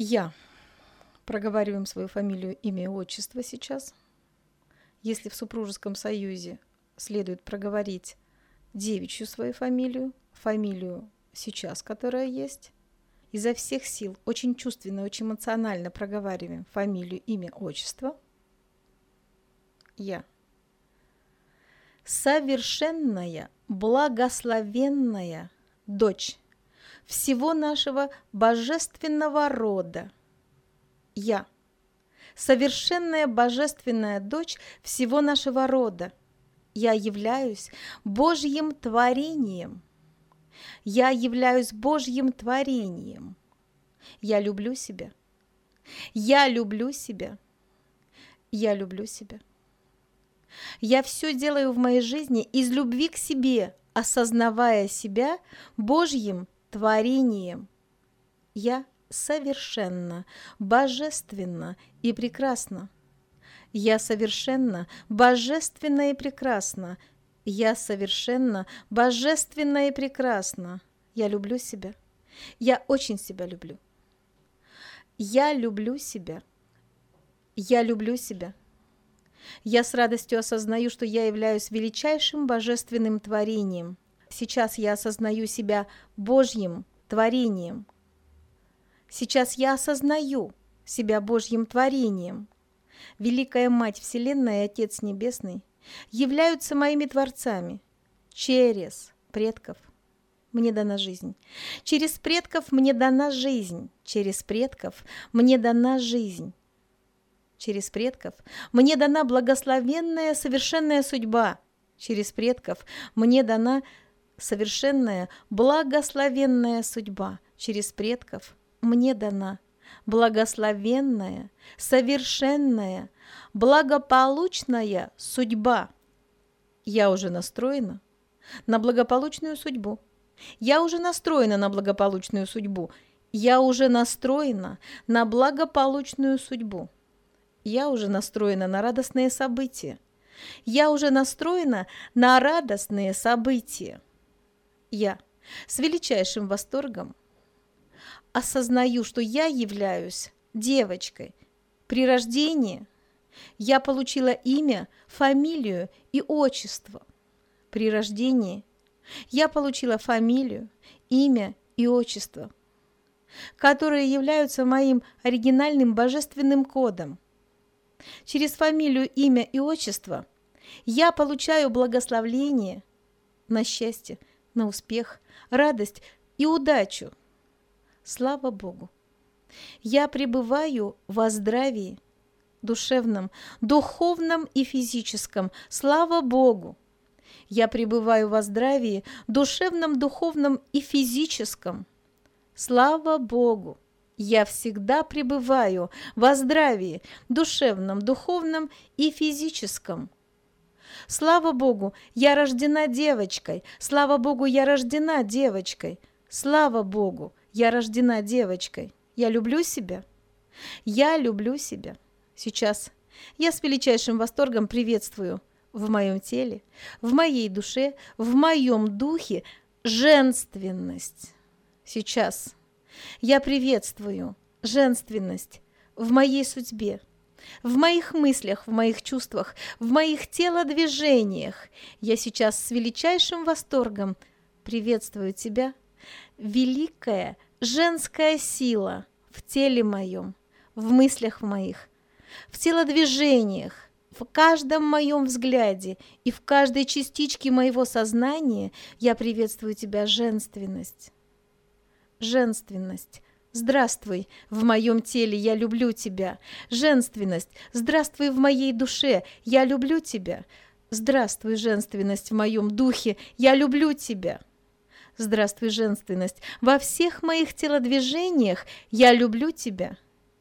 Я. Проговариваем свою фамилию, имя и отчество сейчас. Если в супружеском союзе следует проговорить девичью свою фамилию, фамилию сейчас, которая есть, изо всех сил, очень чувственно, очень эмоционально проговариваем фамилию, имя, отчество. Я. Совершенная, благословенная дочь всего нашего божественного рода. Я. Совершенная божественная дочь всего нашего рода. Я являюсь Божьим творением. Я являюсь Божьим творением. Я люблю себя. Я люблю себя. Я люблю себя. Я все делаю в моей жизни из любви к себе, осознавая себя Божьим творением. Я совершенно, божественно и прекрасно. Я совершенно, божественно и прекрасно. Я совершенно, божественно и прекрасно. Я люблю себя. Я очень себя люблю. Я люблю себя. Я люблю себя. Я с радостью осознаю, что я являюсь величайшим божественным творением. Сейчас я осознаю себя Божьим творением. Сейчас я осознаю себя Божьим творением. Великая Мать Вселенная и Отец Небесный являются моими творцами. Через предков мне дана жизнь. Через предков мне дана жизнь. Через предков мне дана жизнь. Через предков мне дана благословенная совершенная судьба. Через предков мне дана совершенная благословенная судьба. Через предков мне дана благословенная, совершенная, благополучная судьба. Я уже настроена на благополучную судьбу. Я уже настроена на благополучную судьбу. Я уже настроена на благополучную судьбу. Я уже настроена на радостные события. Я уже настроена на радостные события. Я с величайшим восторгом осознаю, что я являюсь девочкой. При рождении я получила имя, фамилию и отчество. При рождении я получила фамилию, имя и отчество, которые являются моим оригинальным божественным кодом. Через фамилию, имя и отчество я получаю благословление на счастье, на успех, радость и удачу. Слава Богу! Я пребываю во здравии душевном, духовном и физическом. Слава Богу! Я пребываю во здравии душевном, духовном и физическом. Слава Богу! Я всегда пребываю во здравии душевном, духовном и физическом. Слава Богу, я рождена девочкой. Слава Богу, я рождена девочкой. Слава Богу, я рождена девочкой. Я люблю себя. Я люблю себя. Сейчас я с величайшим восторгом приветствую в моем теле, в моей душе, в моем духе женственность. Сейчас я приветствую женственность в моей судьбе, в моих мыслях, в моих чувствах, в моих телодвижениях. Я сейчас с величайшим восторгом приветствую тебя, великая женская сила в теле моем, в мыслях моих, в телодвижениях, в каждом моем взгляде и в каждой частичке моего сознания я приветствую тебя, женственность. Женственность. Здравствуй в моем теле, я люблю тебя. Женственность. Здравствуй в моей душе, я люблю тебя. Здравствуй, женственность в моем духе, я люблю тебя. Здравствуй, женственность. Во всех моих телодвижениях я люблю тебя.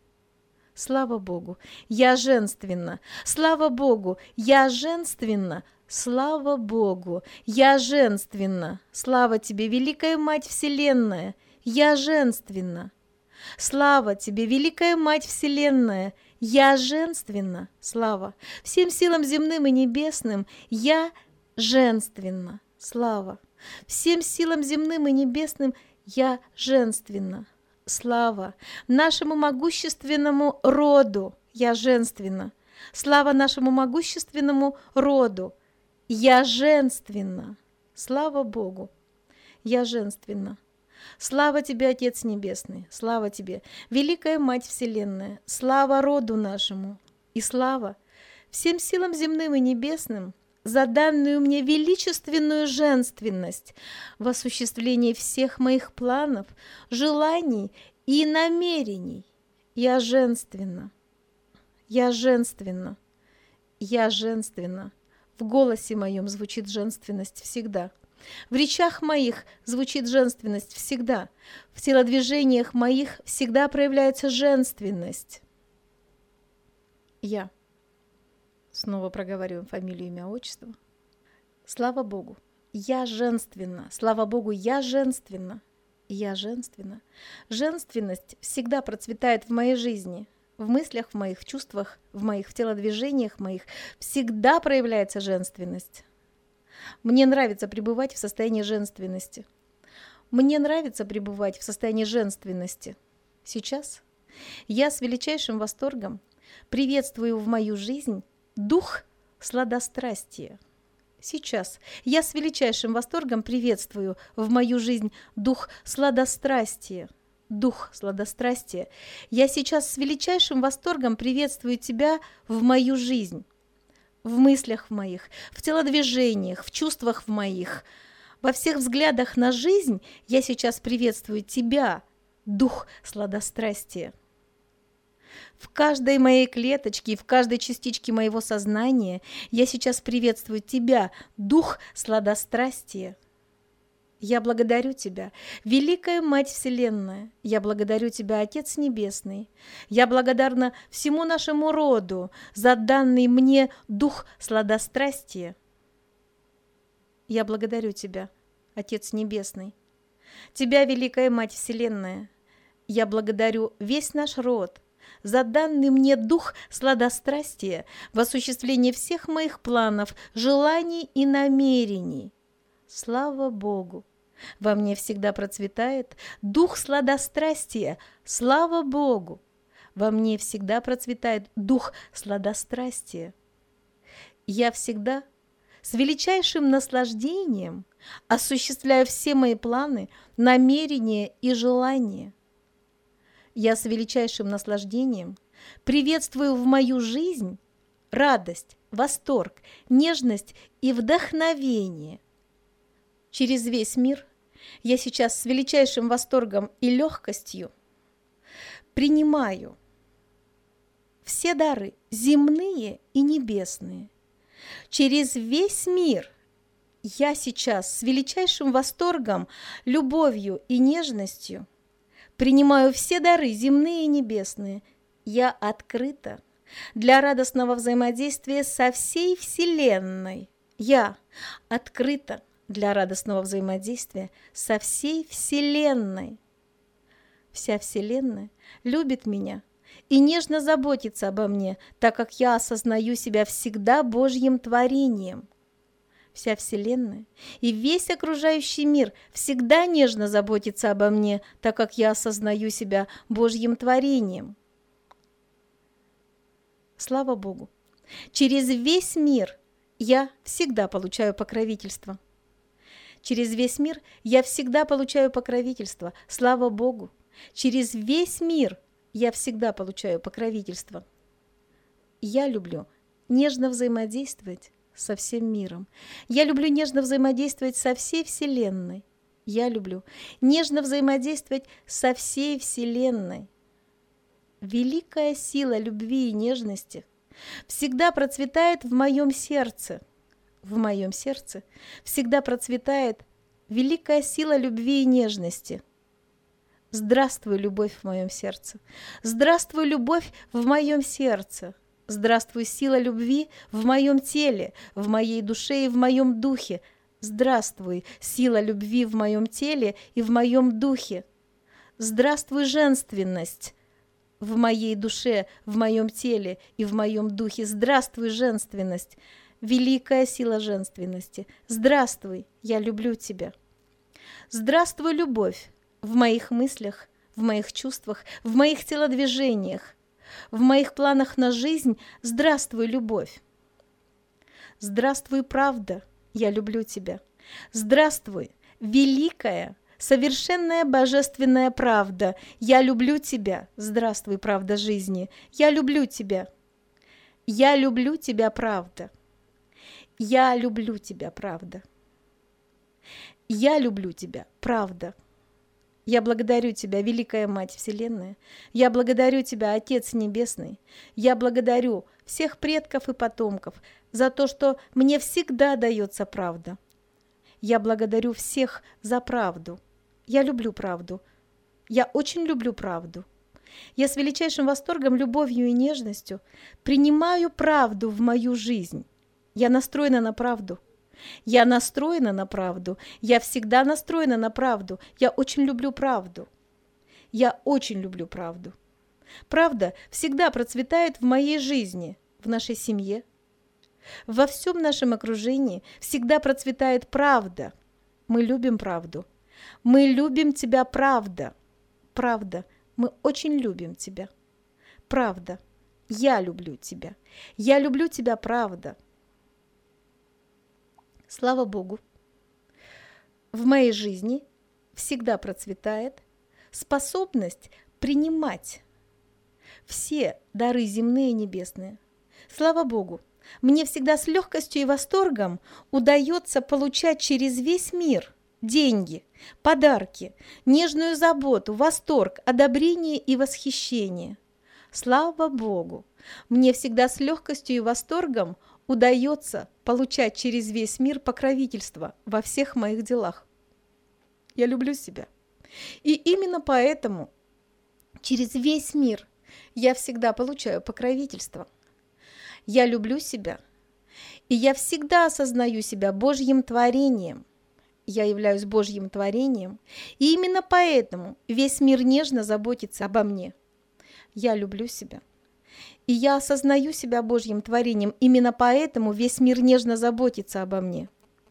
Слава Богу, я женственна. Слава Богу, я женственна. Слава Богу, я женственна. Слава тебе, Великая Мать Вселенная. Я женственна. Слава тебе, Великая Мать Вселенная. Я женственна. Слава всем силам земным и небесным. Я женственна. Слава всем силам земным и небесным. Я женственна. Слава нашему могущественному роду, я женственна. Слава нашему могущественному роду, я женственна. Слава Богу, я женственна. Слава тебе, Отец Небесный, слава тебе, Великая Мать Вселенная, слава роду нашему и слава всем силам земным и небесным за данную мне величественную женственность в осуществлении всех моих планов, желаний и намерений. Я женственна, я женственна, я женственна. В голосе моем звучит женственность всегда. В речах моих звучит женственность всегда. В телодвижениях моих всегда проявляется женственность. Я. Снова проговариваем фамилию, имя, отчество. Слава Богу, я женственна. Слава Богу, я женственна. Я женственна. Женственность всегда процветает в моей жизни. В мыслях моих, в чувствах моих, в телодвижениях моих всегда проявляется женственность. Мне нравится пребывать в состоянии женственности. Мне нравится пребывать в состоянии женственности. Сейчас я с величайшим восторгом приветствую в мою жизнь дух сладострастия. Сейчас я с величайшим восторгом приветствую в мою жизнь дух сладострастия. Дух сладострастия. Я сейчас с величайшим восторгом приветствую тебя в мою жизнь. В мыслях моих, в телодвижениях, в чувствах моих, во всех взглядах на жизнь я сейчас приветствую тебя, дух сладострастия. В каждой моей клеточке и в каждой частичке моего сознания я сейчас приветствую тебя, дух сладострастия. Я благодарю тебя, Великая Мать Вселенная, я благодарю тебя, Отец Небесный, я благодарна всему нашему роду за данный мне дух сладострастия. Я благодарю тебя, Отец Небесный, тебя, Великая Мать Вселенная, я благодарю весь наш род за данный мне дух сладострастия в осуществлении всех моих планов, желаний и намерений. Слава Богу! Во мне всегда процветает дух сладострастия. Слава Богу! Во мне всегда процветает дух сладострастия. Я всегда с величайшим наслаждением осуществляю все мои планы, намерения и желания. Я с величайшим наслаждением приветствую в мою жизнь радость, восторг, нежность и вдохновение. Через весь мир я сейчас с величайшим восторгом и легкостью принимаю все дары земные и небесные. Через весь мир я сейчас с величайшим восторгом, любовью и нежностью принимаю все дары земные и небесные. Я открыта для радостного взаимодействия со всей Вселенной. Я открыта для радостного взаимодействия со всей Вселенной. Вся Вселенная любит меня и нежно заботится обо мне, так как я осознаю себя всегда Божьим творением. Вся Вселенная и весь окружающий мир всегда нежно заботится обо мне, так как я осознаю себя Божьим творением. Слава Богу! Через весь мир я всегда получаю покровительство. Через весь мир я всегда получаю покровительство. Слава Богу! Через весь мир я всегда получаю покровительство. Я люблю нежно взаимодействовать со всем миром. Я люблю нежно взаимодействовать со всей Вселенной. Я люблю нежно взаимодействовать со всей Вселенной. Великая сила любви и нежности всегда процветает в моем сердце. В моем сердце всегда процветает великая сила любви и нежности. Здравствуй, любовь в моем сердце. Здравствуй, любовь в моем сердце. Здравствуй, сила любви в моем теле, в моей душе и в моем духе. Здравствуй, сила любви в моем теле и в моем духе. Здравствуй, женственность в моей душе, в моем теле и в моем духе. Здравствуй, женственность, великая сила женственности. Здравствуй, я люблю тебя. Здравствуй, любовь в моих мыслях, в моих чувствах, в моих телодвижениях, в моих планах на жизнь. Здравствуй, любовь! Здравствуй, правда! Я люблю тебя! Здравствуй, великая, совершенная божественная правда! Я люблю тебя! Здравствуй, правда жизни! Я люблю тебя! Я люблю тебя, правда! Я люблю тебя, правда! Я люблю тебя, правда! Я благодарю тебя, Великая Мать Вселенная. Я благодарю тебя, Отец Небесный. Я благодарю всех предков и потомков за то, что мне всегда дается правда. Я благодарю всех за правду. Я люблю правду. Я очень люблю правду. Я с величайшим восторгом, любовью и нежностью принимаю правду в мою жизнь. Я настроена на правду. Я настроена на правду. Я всегда настроена на правду. Я очень люблю правду. Я очень люблю правду. Правда всегда процветает в моей жизни, в нашей семье. Во всем нашем окружении всегда процветает правда. Мы любим правду. Мы любим тебя, правда. Правда, мы очень любим тебя. Правда, я люблю тебя. Я люблю тебя, правда. Слава Богу, в моей жизни всегда процветает способность принимать все дары земные и небесные. Слава Богу, мне всегда с легкостью и восторгом удается получать через весь мир деньги, подарки, нежную заботу, восторг, одобрение и восхищение. Слава Богу, мне всегда с легкостью и восторгом удается получать через весь мир покровительство во всех моих делах. Я люблю себя. И именно поэтому через весь мир я всегда получаю покровительство. Я люблю себя, и я всегда осознаю себя Божьим творением. Я являюсь Божьим творением, и именно поэтому весь мир нежно заботится обо мне. Я люблю себя. И я осознаю себя Божьим творением, именно поэтому весь мир нежно заботится обо мне.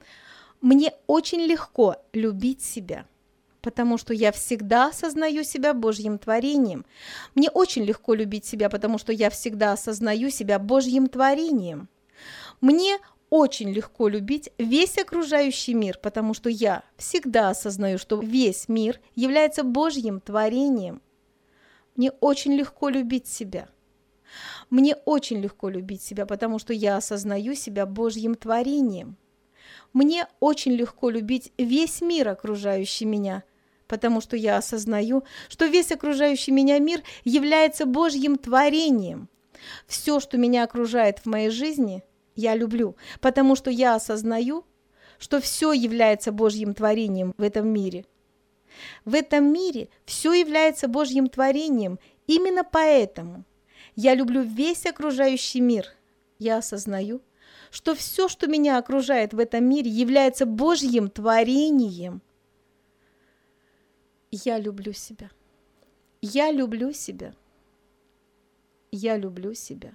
Мне очень легко любить себя, потому что я всегда осознаю себя Божьим творением. Мне очень легко любить себя, потому что я всегда осознаю себя Божьим творением. Мне очень легко любить весь окружающий мир, потому что я всегда осознаю, что весь мир является Божьим творением. Мне очень легко любить себя. Мне очень легко любить себя, потому что я осознаю себя Божьим творением. Мне очень легко любить весь мир, окружающий меня, потому что я осознаю, что весь окружающий меня мир является Божьим творением. Все, что меня окружает в моей жизни, я люблю, потому что я осознаю, что все является Божьим творением в этом мире. В этом мире все является Божьим творением, именно поэтому я люблю весь окружающий мир. Я осознаю, что все, что меня окружает в этом мире, является Божьим творением. Я люблю себя. Я люблю себя. Я люблю себя.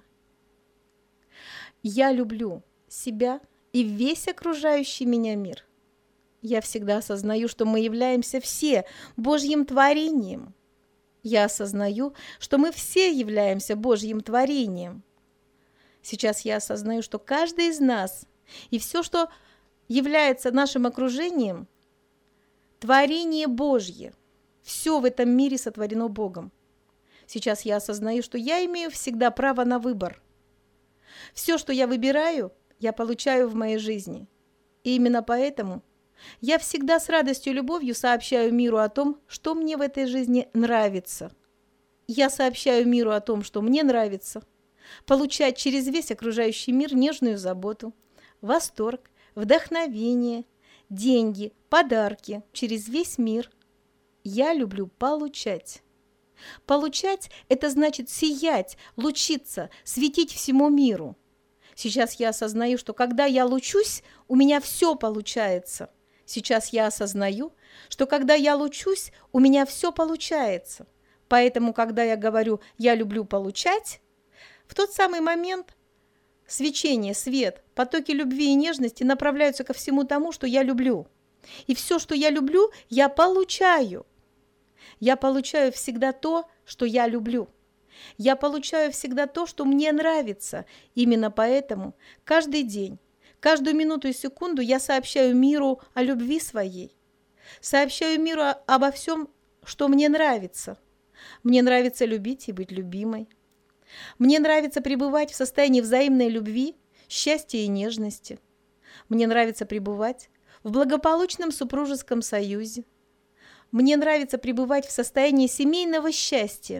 Я люблю себя и весь окружающий меня мир. Я всегда осознаю, что мы являемся все Божьим творением. Я осознаю, что мы все являемся Божьим творением. Сейчас я осознаю, что каждый из нас и все, что является нашим окружением, творение Божье. Все в этом мире сотворено Богом. Сейчас я осознаю, что я имею всегда право на выбор. Все, что я выбираю, я получаю в моей жизни. И именно поэтому я всегда с радостью и любовью сообщаю миру о том, что мне в этой жизни нравится. Я сообщаю миру о том, что мне нравится. Получать через весь окружающий мир нежную заботу, восторг, вдохновение, деньги, подарки через весь мир. Я люблю получать. Получать – это значит сиять, лучиться, светить всему миру. Сейчас я осознаю, что когда я лучусь, у меня все получается. Сейчас я осознаю, что когда я лучусь, у меня все получается. Поэтому, когда я говорю «я люблю получать», в тот самый момент свечение, свет, потоки любви и нежности направляются ко всему тому, что я люблю. И все, что я люблю, я получаю. Я получаю всегда то, что я люблю. Я получаю всегда то, что мне нравится. Именно поэтому каждый день, каждую минуту и секунду я сообщаю миру о любви своей. Сообщаю миру обо всем, что мне нравится. Мне нравится любить и быть любимой. Мне нравится пребывать в состоянии взаимной любви, счастья и нежности. Мне нравится пребывать в благополучном супружеском союзе. Мне нравится пребывать в состоянии семейного счастья.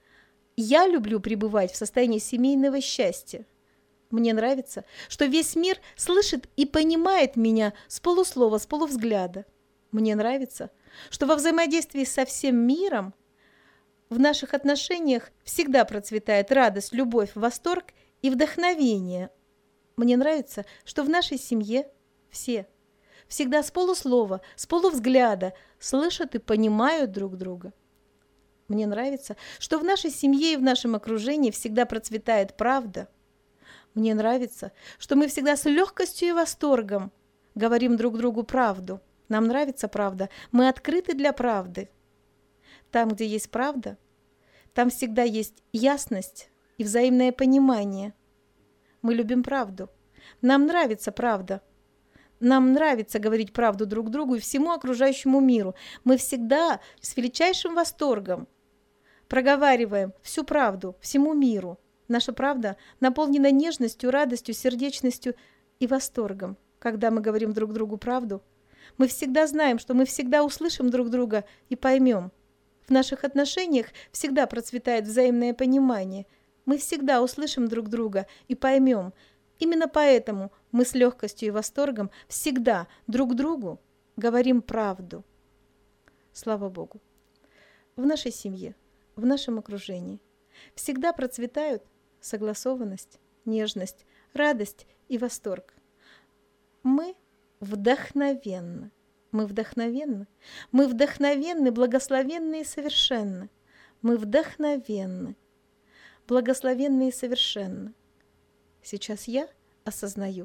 Я люблю пребывать в состоянии семейного счастья. Мне нравится, что весь мир слышит и понимает меня с полуслова, с полувзгляда. Мне нравится, что во взаимодействии со всем миром в наших отношениях всегда процветает радость, любовь, восторг и вдохновение. Мне нравится, что в нашей семье все всегда с полуслова, с полувзгляда слышат и понимают друг друга. Мне нравится, что в нашей семье и в нашем окружении всегда процветает правда. Мне нравится, что мы всегда с легкостью и восторгом говорим друг другу правду. Нам нравится правда, мы открыты для правды. Там, где есть правда, там всегда есть ясность и взаимное понимание. Мы любим правду. Нам нравится правда. Нам нравится говорить правду друг другу и всему окружающему миру. Мы всегда с величайшим восторгом проговариваем всю правду всему миру. Наша правда наполнена нежностью, радостью, сердечностью и восторгом. Когда мы говорим друг другу правду, мы всегда знаем, что мы всегда услышим друг друга и поймем. В наших отношениях всегда процветает взаимное понимание. Мы всегда услышим друг друга и поймем. Именно поэтому мы с легкостью и восторгом всегда друг другу говорим правду. Слава Богу! В нашей семье, в нашем окружении всегда процветают согласованность, нежность, радость и восторг. Мы вдохновенны. Мы вдохновенны. Мы вдохновенны, благословенны и совершенны. Мы вдохновенны, благословенны и совершенны. Сейчас я осознаю,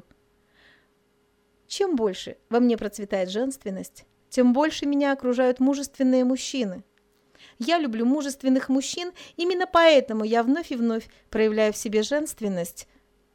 чем больше во мне процветает женственность, тем больше меня окружают мужественные мужчины. Я люблю мужественных мужчин, именно поэтому я вновь и вновь проявляю в себе женственность.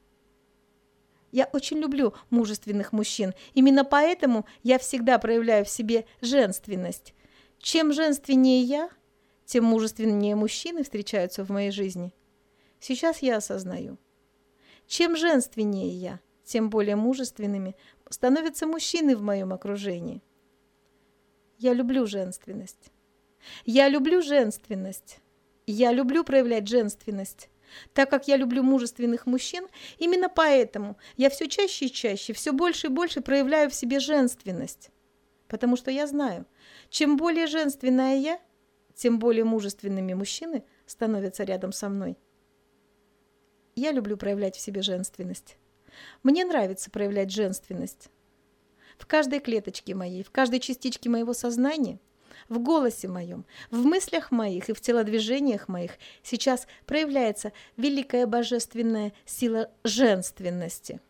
Я очень люблю мужественных мужчин, именно поэтому я всегда проявляю в себе женственность. Чем женственнее я, тем мужественнее мужчины встречаются в моей жизни. Сейчас я осознаю. Чем женственнее я, тем более мужественными становятся мужчины в моем окружении. Я люблю женственность. Я люблю женственность. Я люблю проявлять женственность. Так как я люблю мужественных мужчин, именно поэтому я все чаще и чаще, все больше и больше проявляю в себе женственность. Потому что я знаю, чем более женственная я, тем более мужественными мужчины становятся рядом со мной. Я люблю проявлять в себе женственность. Мне нравится проявлять женственность. В каждой клеточке моей, в каждой частичке моего сознания, в голосе моем, в мыслях моих и в телодвижениях моих сейчас проявляется великая божественная сила женственности.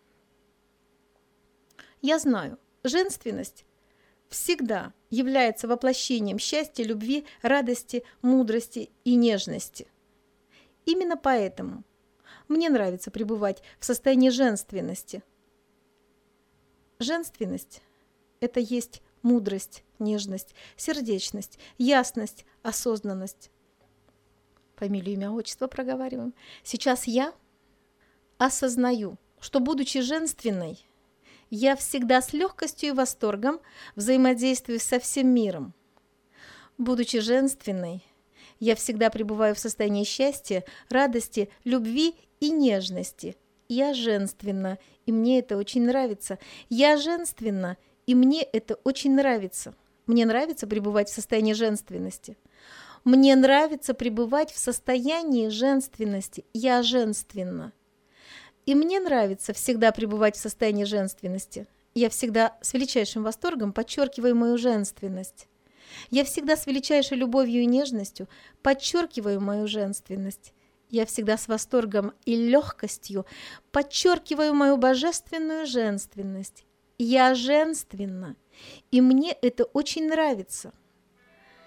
Я знаю, женственность всегда является воплощением счастья, любви, радости, мудрости и нежности. Именно поэтому мне нравится пребывать в состоянии женственности. Женственность – это есть мудрость, нежность, сердечность, ясность, осознанность. Фамилию, имя, отчество проговариваем. Сейчас я осознаю, что, будучи женственной, я всегда с легкостью и восторгом взаимодействую со всем миром. Будучи женственной, я всегда пребываю в состоянии счастья, радости, любви и нежности. Я женственна, и мне это очень нравится. Я женственна, и мне это очень нравится. Мне нравится пребывать в состоянии женственности. Мне нравится пребывать в состоянии женственности. Я женственна. И мне нравится всегда пребывать в состоянии женственности. Я всегда с величайшим восторгом подчеркиваю мою женственность. Я всегда с величайшей любовью и нежностью подчеркиваю мою женственность. Я всегда с восторгом и легкостью подчеркиваю мою божественную женственность. Я женственна, и мне это очень нравится.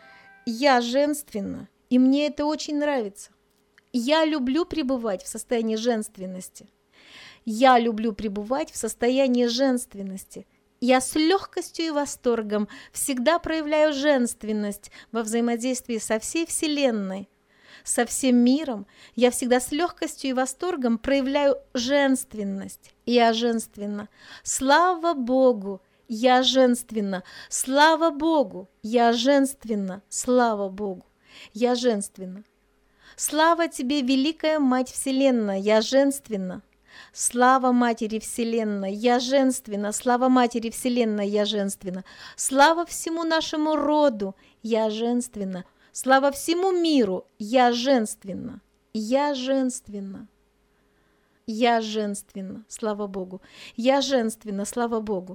Я женственна, и мне это очень нравится. Я люблю пребывать в состоянии женственности. Я люблю пребывать в состоянии женственности. Я с легкостью и восторгом всегда проявляю женственность во взаимодействии со всей Вселенной, со всем миром. Я всегда с легкостью и восторгом проявляю женственность. Я женственна. Слава Богу! Я женственна. Слава Богу! Я женственна. Слава Богу! Я женственна. Слава тебе, Великая Мать Вселенная! Я женственна. Слава Матери Вселенной, я женственна, слава Матери Вселенной, я женственна, слава всему нашему роду, я женственна, слава всему миру, я женственна, я женственна, я женственна, слава Богу, я женственна, слава Богу,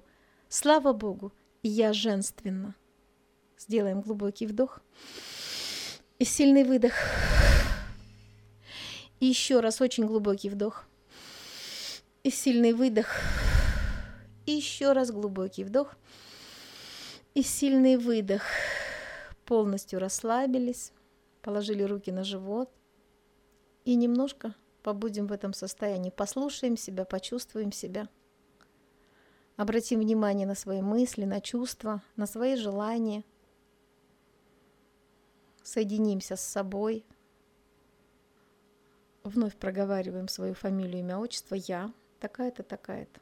я женственна. Сделаем глубокий вдох и сильный выдох. И еще раз очень глубокий вдох. И сильный выдох. И еще раз глубокий вдох. И сильный выдох. Полностью расслабились. Положили руки на живот. И немножко побудем в этом состоянии. Послушаем себя, почувствуем себя. Обратим внимание на свои мысли, на чувства, на свои желания. Соединимся с собой. Вновь проговариваем свою фамилию, имя, отчество. Я. Такая-то, такая-то.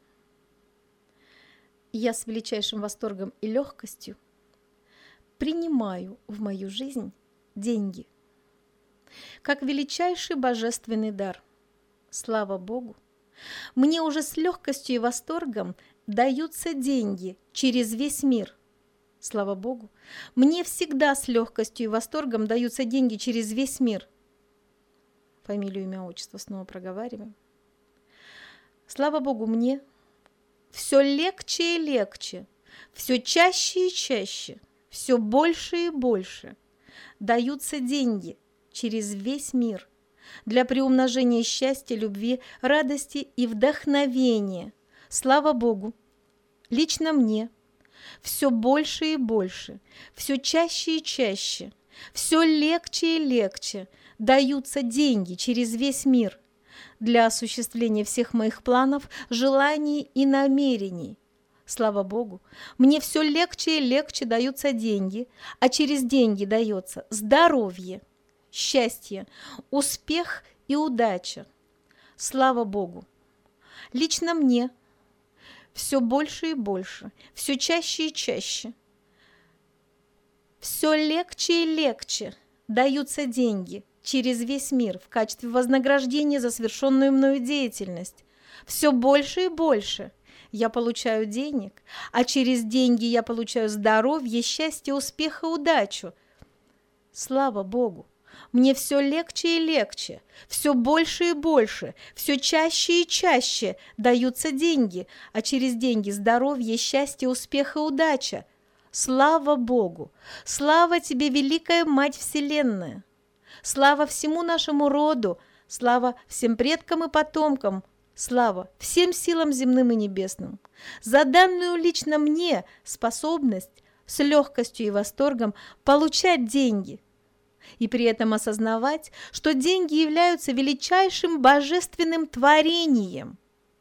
Я с величайшим восторгом и легкостью принимаю в мою жизнь деньги как величайший божественный дар. Слава Богу! Мне уже с легкостью и восторгом даются деньги через весь мир. Слава Богу! Мне всегда с легкостью и восторгом даются деньги через весь мир. Фамилию, имя, отчество снова проговариваем. Слава Богу, мне все легче и легче, все чаще и чаще, все больше и больше даются деньги через весь мир для приумножения счастья, любви, радости и вдохновения. Слава Богу, лично мне все больше и больше, все чаще и чаще, все легче и легче даются деньги через весь мир для осуществления всех моих планов, желаний и намерений. Слава Богу, мне все легче и легче даются деньги, а через деньги дается здоровье, счастье, успех и удача. Слава Богу, лично мне все больше и больше, все чаще и чаще, все легче и легче даются деньги через весь мир в качестве вознаграждения за совершенную мною деятельность. Все больше и больше я получаю денег, а через деньги я получаю здоровье, счастье, успех и удачу. Слава Богу! Мне все легче и легче, все больше и больше, все чаще и чаще даются деньги, а через деньги здоровье, счастье, успех и удача. Слава Богу! Слава тебе, Великая Мать Вселенная! Слава всему нашему роду, слава всем предкам и потомкам, слава всем силам земным и небесным, за данную лично мне способность с легкостью и восторгом получать деньги и при этом осознавать, что деньги являются величайшим божественным творением.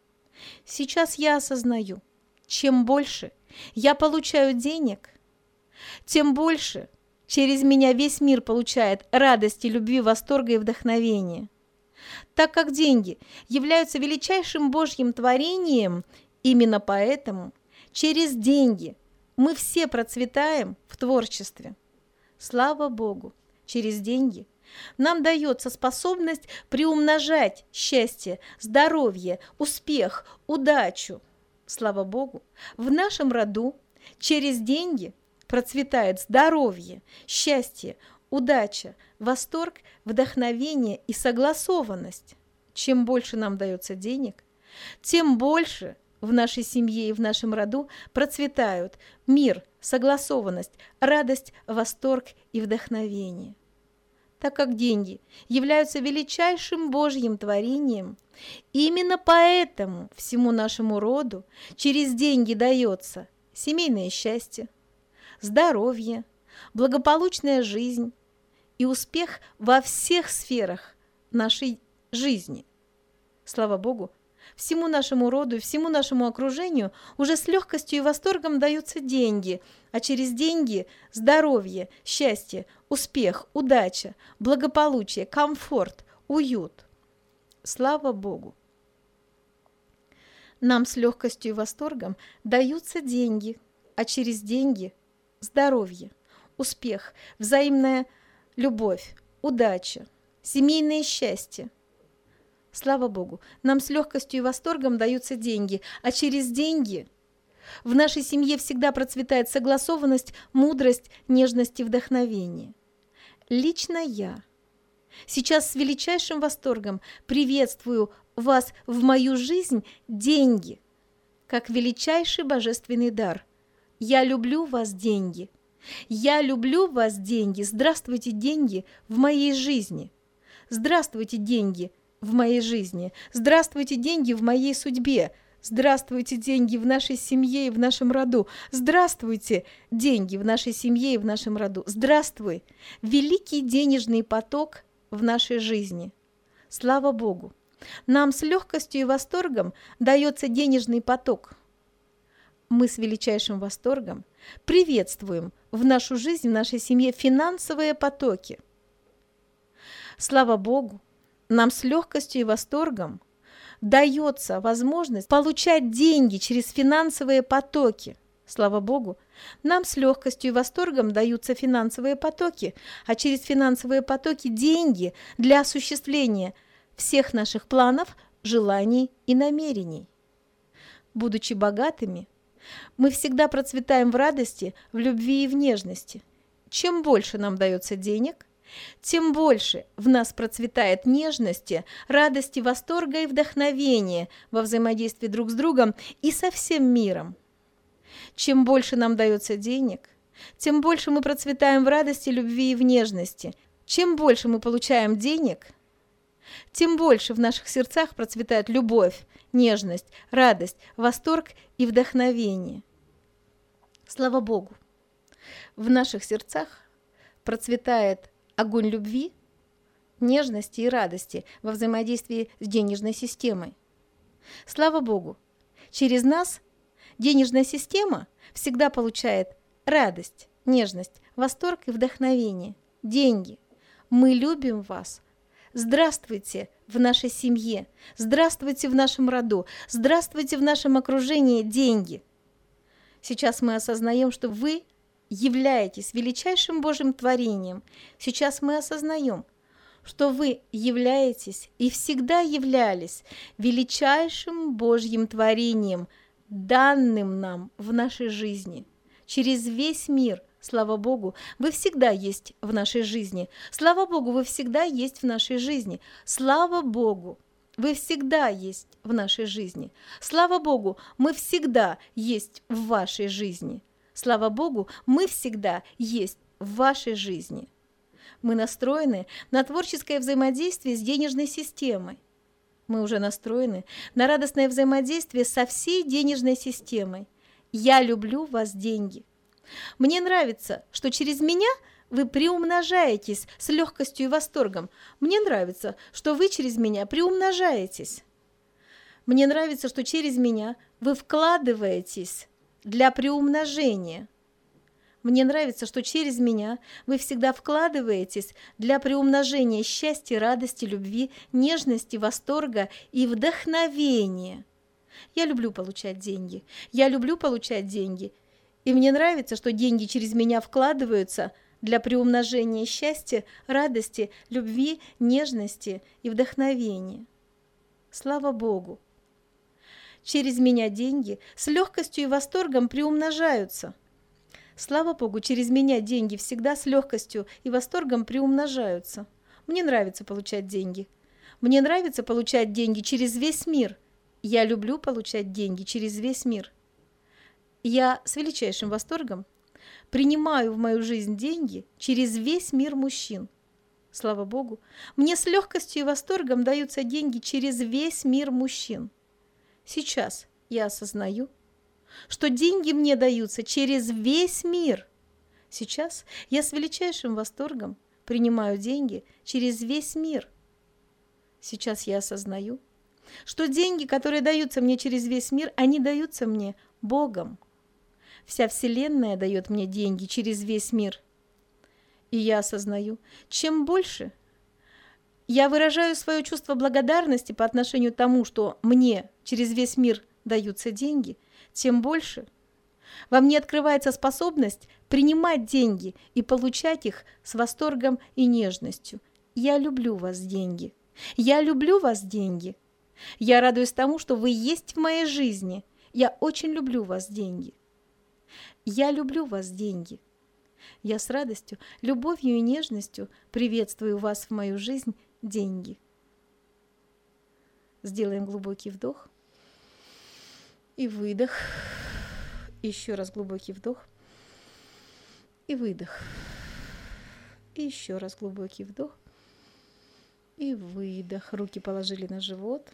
Сейчас я осознаю, чем больше я получаю денег, тем больше через меня весь мир получает радости, любви, восторга и вдохновения. Так как деньги являются величайшим Божьим творением, именно поэтому через деньги мы все процветаем в творчестве. Слава Богу, через деньги нам дается способность приумножать счастье, здоровье, успех, удачу. Слава Богу, в нашем роду через деньги процветает здоровье, счастье, удача, восторг, вдохновение и согласованность. Чем больше нам дается денег, тем больше в нашей семье и в нашем роду процветают мир, согласованность, радость, восторг и вдохновение. Так как деньги являются величайшим Божьим творением, именно поэтому всему нашему роду через деньги дается семейное счастье, здоровье, благополучная жизнь и успех во всех сферах нашей жизни. Слава Богу, всему нашему роду и всему нашему окружению уже с легкостью и восторгом даются деньги, а через деньги – здоровье, счастье, успех, удача, благополучие, комфорт, уют. Слава Богу! Нам с легкостью и восторгом даются деньги, а через деньги – здоровье, успех, взаимная любовь, удача, семейное счастье. Слава Богу, нам с легкостью и восторгом даются деньги, а через деньги в нашей семье всегда процветает согласованность, мудрость, нежность и вдохновение. Лично я сейчас с величайшим восторгом приветствую вас в мою жизнь деньги, как величайший божественный дар. Я люблю вас, деньги. Я люблю вас, деньги. Здравствуйте, деньги, в моей жизни. Здравствуйте, деньги, в моей жизни. Здравствуйте, деньги, в моей судьбе. Здравствуйте, деньги, в нашей семье и в нашем роду. Здравствуйте, деньги, в нашей семье и в нашем роду. Здравствуй, великий денежный поток в нашей жизни. Слава Богу! Нам с легкостью и восторгом дается денежный поток. Мы с величайшим восторгом приветствуем в нашу жизнь, в нашей семье финансовые потоки. Слава Богу! Нам с легкостью и восторгом дается возможность получать деньги через финансовые потоки. Слава Богу! Нам с легкостью и восторгом даются финансовые потоки, а через финансовые потоки деньги для осуществления всех наших планов, желаний и намерений. Будучи богатыми, мы всегда процветаем в радости, в любви и в нежности. Чем больше нам дается денег, тем больше в нас процветает нежности, радости, восторга и вдохновения во взаимодействии друг с другом и со всем миром. Чем больше нам дается денег, тем больше мы процветаем в радости, любви и в нежности. Чем больше мы получаем денег, тем больше в наших сердцах процветает любовь, нежность, радость, восторг и вдохновение. Слава Богу! В наших сердцах процветает огонь любви, нежности и радости во взаимодействии с денежной системой. Слава Богу! Через нас денежная система всегда получает радость, нежность, восторг и вдохновение. Деньги. Мы любим вас. Здравствуйте в нашей семье. Здравствуйте в нашем роду. Здравствуйте в нашем окружении, деньги. Сейчас мы осознаем, что вы являетесь величайшим Божьим творением. Сейчас мы осознаем, что вы являетесь и всегда являлись величайшим Божьим творением, данным нам в нашей жизни. Через весь мир, слава Богу, вы всегда есть в нашей жизни. Слава Богу, вы всегда есть в нашей жизни. Слава Богу, вы всегда есть в нашей жизни. Слава Богу, мы всегда есть в вашей жизни. Слава Богу, мы всегда есть в вашей жизни. Мы настроены на творческое взаимодействие с денежной системой. Мы уже настроены на радостное взаимодействие со всей денежной системой. Я люблю вас, деньги. Мне нравится, что через меня вы приумножаетесь с легкостью и восторгом. Мне нравится, что вы через меня приумножаетесь. Мне нравится, что через меня вы вкладываетесь для приумножения. Мне нравится, что через меня вы всегда вкладываетесь для приумножения счастья, радости, любви, нежности, восторга и вдохновения. Я люблю получать деньги. Я люблю получать деньги. И мне нравится, что деньги через меня вкладываются для приумножения счастья, радости, любви, нежности и вдохновения. Слава Богу! Через меня деньги с легкостью и восторгом приумножаются. Слава Богу, через меня деньги всегда с легкостью и восторгом приумножаются. Мне нравится получать деньги. Мне нравится получать деньги через весь мир. Я люблю получать деньги через весь мир. Я с величайшим восторгом принимаю в мою жизнь деньги через весь мир мужчин. Слава Богу, мне с легкостью и восторгом даются деньги через весь мир мужчин. Сейчас я осознаю, что деньги мне даются через весь мир. Сейчас я с величайшим восторгом принимаю деньги через весь мир. Сейчас я осознаю, что деньги, которые даются мне через весь мир, они даются мне Богом. Вся Вселенная дает мне деньги через весь мир. И я осознаю, чем больше я выражаю свое чувство благодарности по отношению к тому, что мне через весь мир даются деньги, тем больше во мне открывается способность принимать деньги и получать их с восторгом и нежностью. Я люблю вас, деньги. Я люблю вас, деньги. Я радуюсь тому, что вы есть в моей жизни. Я очень люблю вас, деньги. Я люблю вас, деньги. Я с радостью, любовью и нежностью приветствую вас в мою жизнь, деньги. Сделаем глубокий вдох и выдох. Еще раз глубокий вдох и выдох. И еще раз глубокий вдох и выдох. Руки положили на живот.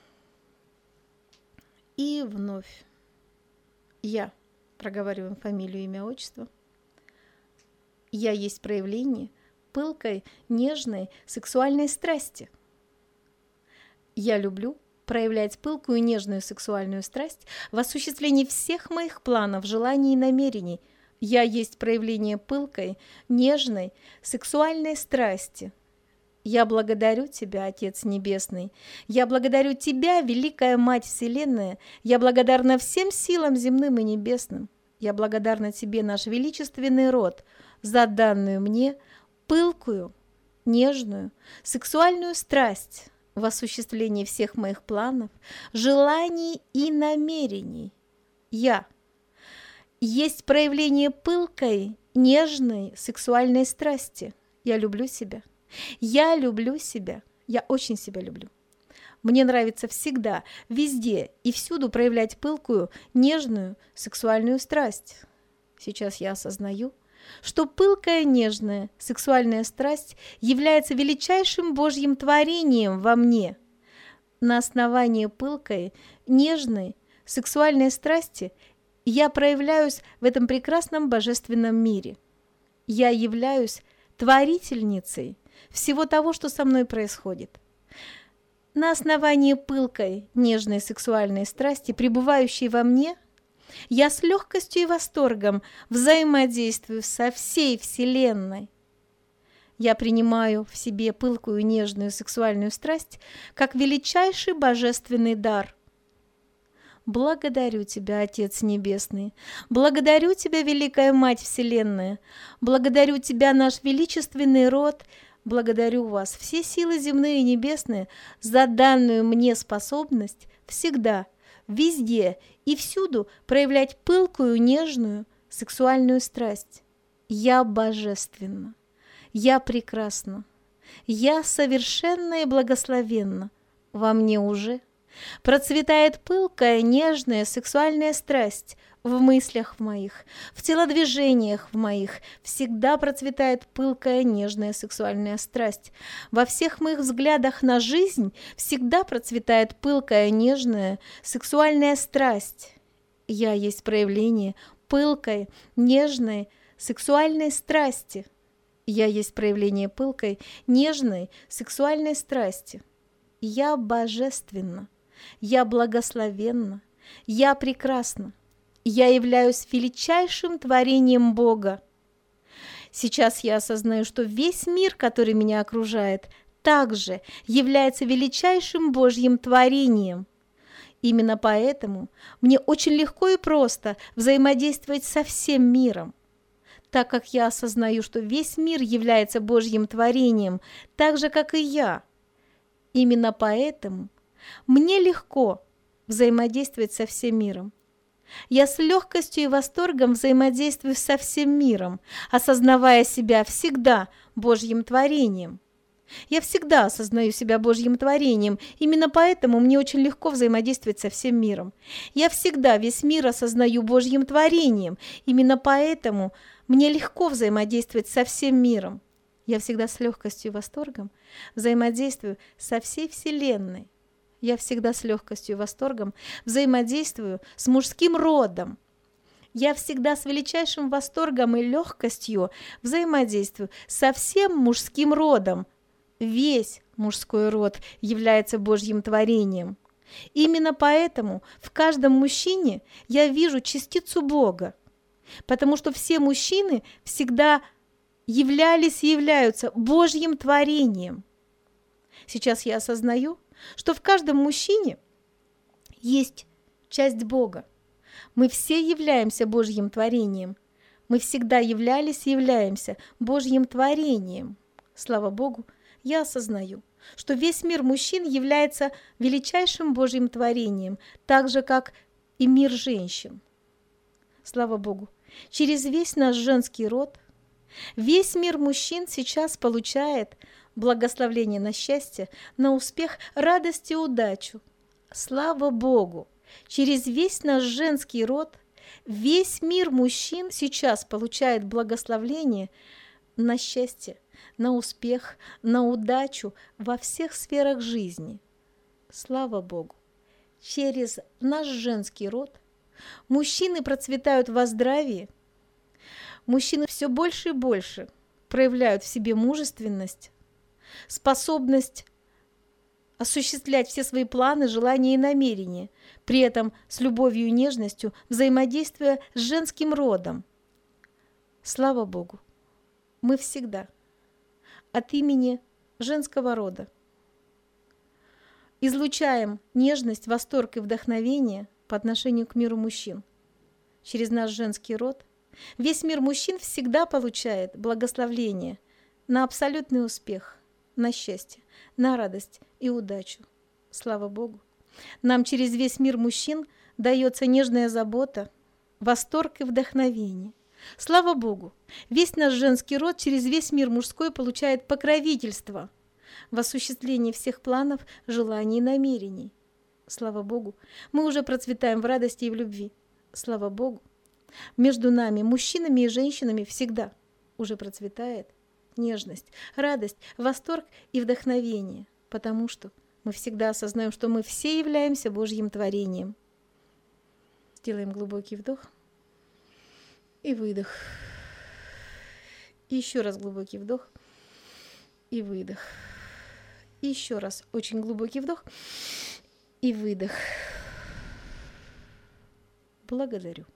И вновь я проговариваем фамилию, имя, отчество. Я есть проявление пылкой, нежной, сексуальной страсти. Я люблю проявлять пылкую, нежную сексуальную страсть в осуществлении всех моих планов, желаний и намерений. Я есть проявление пылкой, нежной, сексуальной страсти. Я благодарю Тебя, Отец Небесный. Я благодарю Тебя, Великая Мать Вселенная. Я благодарна всем силам земным и небесным. Я благодарна Тебе, наш величественный род, за данную мне пылкую, нежную, сексуальную страсть в осуществлении всех моих планов, желаний и намерений. Я есть проявление пылкой, нежной, сексуальной страсти. Я люблю себя. Я люблю себя. Я очень себя люблю. Мне нравится всегда, везде и всюду проявлять пылкую, нежную, сексуальную страсть. Сейчас я осознаю, что пылкая, нежная, сексуальная страсть является величайшим Божьим творением во мне. На основании пылкой, нежной, сексуальной страсти я проявляюсь в этом прекрасном божественном мире. Я являюсь творительницей всего того, что со мной происходит. На основании пылкой, нежной сексуальной страсти, пребывающей во мне, я с легкостью и восторгом взаимодействую со всей Вселенной. Я принимаю в себе пылкую, нежную сексуальную страсть как величайший божественный дар. Благодарю Тебя, Отец Небесный, благодарю Тебя, Великая Мать Вселенная, благодарю Тебя, наш величественный род, благодарю вас, все силы земные и небесные, за данную мне способность всегда, везде и всюду проявлять пылкую, нежную, сексуальную страсть. Я божественна, я прекрасна, я совершенна и благословенна. Во мне уже процветает пылкая, нежная, сексуальная страсть в мыслях моих, в телодвижениях моих. Всегда процветает пылкая, нежная, сексуальная страсть. Во всех моих взглядах на жизнь всегда процветает пылкая, нежная, сексуальная страсть. Я есть проявление пылкой, нежной, сексуальной страсти. Я есть проявление пылкой, нежной, сексуальной страсти. Я божественна. Я благословенна, я прекрасна, я являюсь величайшим творением Бога. Сейчас я осознаю, что весь мир, который меня окружает, также является величайшим Божьим творением. Именно поэтому мне очень легко и просто взаимодействовать со всем миром, так как я осознаю, что весь мир является Божьим творением, так же, как и я. Именно поэтому мне легко взаимодействовать со всем миром. Я с легкостью и восторгом взаимодействую со всем миром, осознавая себя всегда Божьим творением. Я всегда осознаю себя Божьим творением, именно поэтому мне очень легко взаимодействовать со всем миром. Я всегда весь мир осознаю Божьим творением, именно поэтому мне легко взаимодействовать со всем миром. Я всегда с легкостью и восторгом взаимодействую со всей Вселенной. Я всегда с легкостью и восторгом взаимодействую с мужским родом. Я всегда с величайшим восторгом и легкостью взаимодействую со всем мужским родом. Весь мужской род является Божьим творением. Именно поэтому в каждом мужчине я вижу частицу Бога, потому что все мужчины всегда являлись и являются Божьим творением. Сейчас я осознаю, что в каждом мужчине есть часть Бога. Мы все являемся Божьим творением. Мы всегда являлись и являемся Божьим творением. Слава Богу, я осознаю, что весь мир мужчин является величайшим Божьим творением, так же, как и мир женщин. Слава Богу, через весь наш женский род весь мир мужчин сейчас получает благословение на счастье, на успех, радость и удачу. Слава Богу! Через весь наш женский род весь мир мужчин сейчас получает благословение на счастье, на успех, на удачу во всех сферах жизни. Слава Богу! Через наш женский род мужчины процветают во здравии, мужчины все больше и больше проявляют в себе мужественность, способность осуществлять все свои планы, желания и намерения, при этом с любовью и нежностью, взаимодействуя с женским родом. Слава Богу! Мы всегда от имени женского рода излучаем нежность, восторг и вдохновение по отношению к миру мужчин. Через наш женский род весь мир мужчин всегда получает благословение на абсолютный успех, на счастье, на радость и удачу. Слава Богу! Нам через весь мир мужчин дается нежная забота, восторг и вдохновение. Слава Богу! Весь наш женский род через весь мир мужской получает покровительство в осуществлении всех планов, желаний и намерений. Слава Богу! Мы уже процветаем в радости и в любви. Слава Богу! Между нами, мужчинами и женщинами, всегда уже процветает нежность, радость, восторг и вдохновение, потому что мы всегда осознаем, что мы все являемся Божьим творением. Сделаем глубокий вдох и выдох. И еще раз глубокий вдох и выдох. И еще раз очень глубокий вдох и выдох. Благодарю.